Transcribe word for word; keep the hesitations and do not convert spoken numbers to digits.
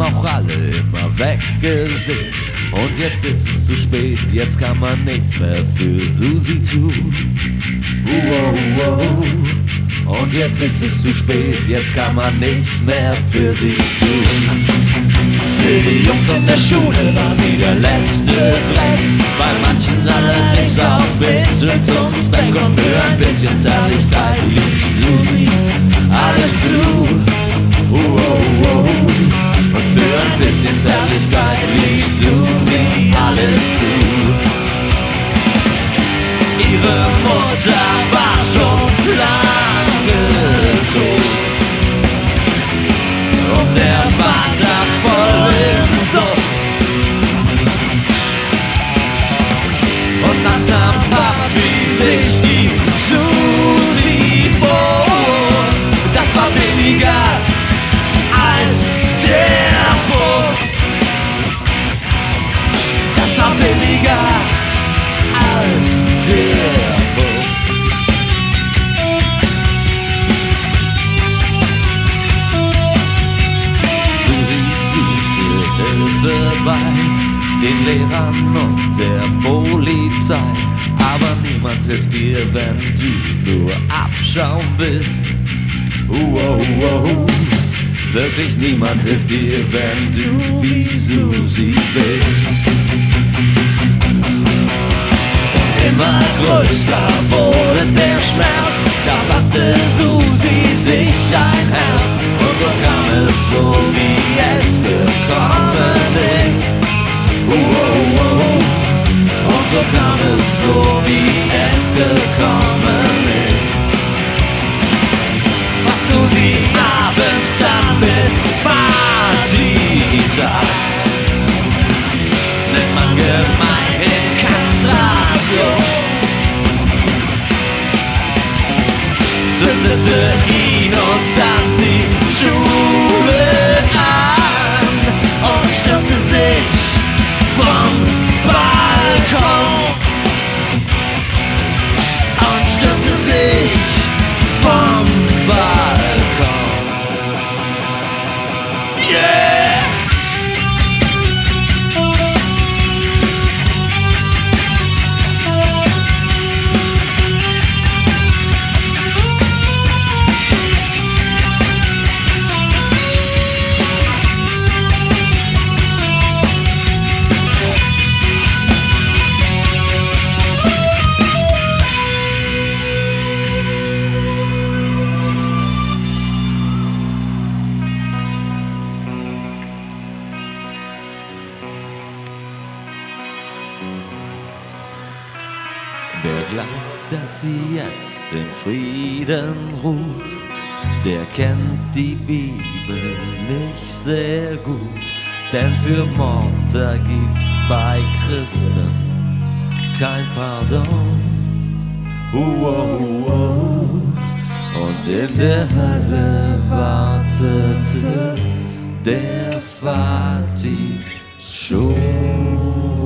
auch alle immer weggesehen. Und jetzt ist es zu spät, jetzt kann man nichts mehr für Susi tun. Wow, wow. Und jetzt ist es zu spät, jetzt kann man nichts mehr für sie tun. Für die Jungs in der Schule war sie der letzte Dreck, bei manchen allerdings auch bitte zum Zweck. Und für ein bisschen Zärtlichkeit ließ Susi alles zu. Wow, wow. Und für ein bisschen Zärtlichkeit ließ Susi alles zu. Ihre Mutter war schon lange tot und der Vater voll im Suff. Und nachts nahm Papi sich die Susi vor. Das war billiger als der Puff. Das war billiger als der Puff. Susi suchte Hilfe bei den Lehrern und der Polizei, aber niemand hilft dir, wenn du nur Abschaum bist. Wow, wow. Wirklich niemand hilft dir, wenn du wie Susi bist. Und immer größer wurde der Schmerz, da fasste Susi sich ein Herz. Und so kam es so, wie es gekommen ist. Wow, wow. Und so kam es so, wie es gekommen ist. Was Susi abends dann mit Vati tat, nennt man gemeinhin Kastration. Zündete ihn und dann die Schule an und stürzte sich vom Balkon. Und stürzte sich vom Balkon. Yeah! Wer glaubt, dass sie jetzt in Frieden ruht, der kennt die Bibel nicht sehr gut. Denn für Mord, da gibt's bei Christen kein Pardon. Wow, wow. Und in der Hölle wartete der Vati schon.